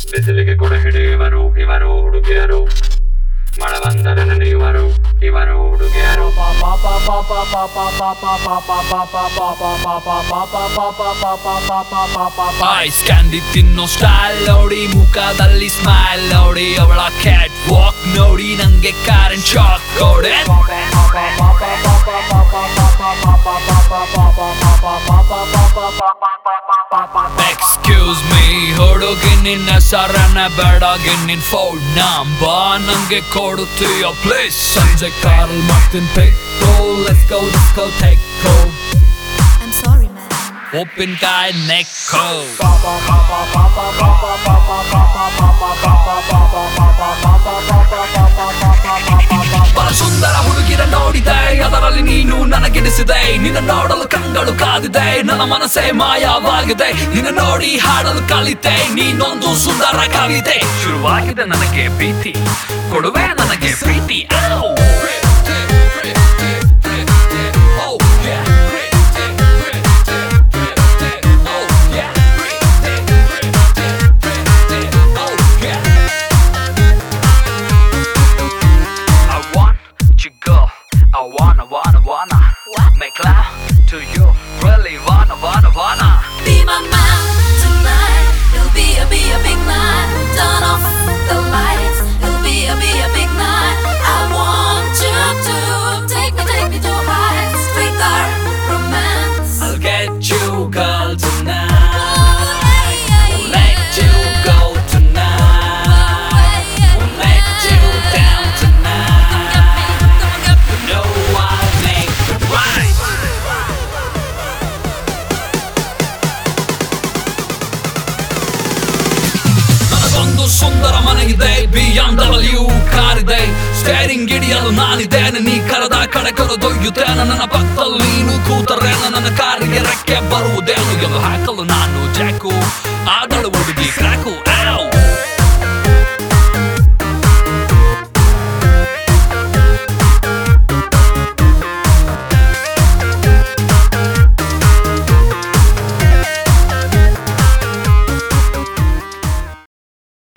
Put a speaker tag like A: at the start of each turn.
A: ಬಿಸಿಲಿಗೆ ಕೊಡ ಹಿಡಿಯುವರು ಇವರು ಹುಡುಗಿಯರು, ಮಳೆ ಬಂದರೆ ನೆನೆಯುವರು ಇವರು ಹುಡುಗಿಯರು.
B: ಐಸ್ ಕ್ಯಾಂಡಿ ತಿನ್ನೋ ಸ್ಟೈಲ್ ನೋಡಿ, ಮುಖದಲ್ಲಿ ಸ್ಮೈಲ್ ನೋಡಿ, ಅವಳ ಕ್ಯಾಟ್ ವಾಕ್ ನೋಡಿ ನಂಗೆ ಕರೆಂಟ್ ಶಾಕ್ ಕೊಡೆ. ಎಕ್ಸ್ಕ್ಯೂಸ್ ಮೀ ಹುಡುಗಿ, ನಿನ್ನ ಸರನ ಬೇಡಾಗಿ ನಿನ್ ಫೋನ್ ನಂಬರ್ ನಂಗೆ ಕೊಡುತ್ತೀಯ ಪ್ಲೀಸ್? ಸಂಜೆ ಕಾರಲ್ಲಿ ಮಾಡ್ತೀನಿ petrol. Let's go take home.
C: I'm sorry, man.
B: ಉಪ್ಪಿನಕಾಯಿ ನೆಕ್ಕೋ. ಬಹಳ ಸುಂದರ ಹುಡುಗಿರ ನೋಡಿದೆ, ಅದರಲ್ಲಿ ನೀನು ನನಗೆನಿಸಿದೆ. ನಿನ್ನ ನೋಡಲು ಕಂಗಳು ಕಾದಿದೆ, ನನ್ನ ಮನಸ್ಸೇ ಮಾಯವಾಗಿದೆ. ನಿನ್ನ ನೋಡಿ ಹಾಡಲು ಕಲಿತೆ, ನೀನೊಂದು ಸುಂದರ ಕವಿತೆ. ಶುರುವಾಗಿದೆ ನನಗೆ ಭೀತಿ, ಕೊಡುವೆ ನನಗೆ ಪ್ರೀತಿ. I wanna make love to you, really wanna
C: Be my man tonight. It'll be a big night. Turn off the lights. It'll be a big night. I want you to take me to heights. Trigger romance.
B: I'll get you girl tonight.
C: Oh,
B: Let you go tonight. Let you down tonight. No, I'll make it right. ನನಗೊಂದು ಸುಂದರ ಮನೆಗಿದೆ, BMW ಕಾರಿದೆ. Steering ಹಿಡಿಯಲು ನಾನಿದ್ದೇನೆ, ನೀ ಕರೆದ ಕಡೆ ಕರೆದೊಯ್ಯುತ್ತೇನೆ. ನನ್ನ ಪಕ್ಕದಲ್ಲಿ ನೀನು ಕೂತರೆ ನನ್ನ ಕಾರಿಗೆ ರೆಕ್ಕೆ ಬರುವುದೇನು ಎಂದು ಹಾಕಲು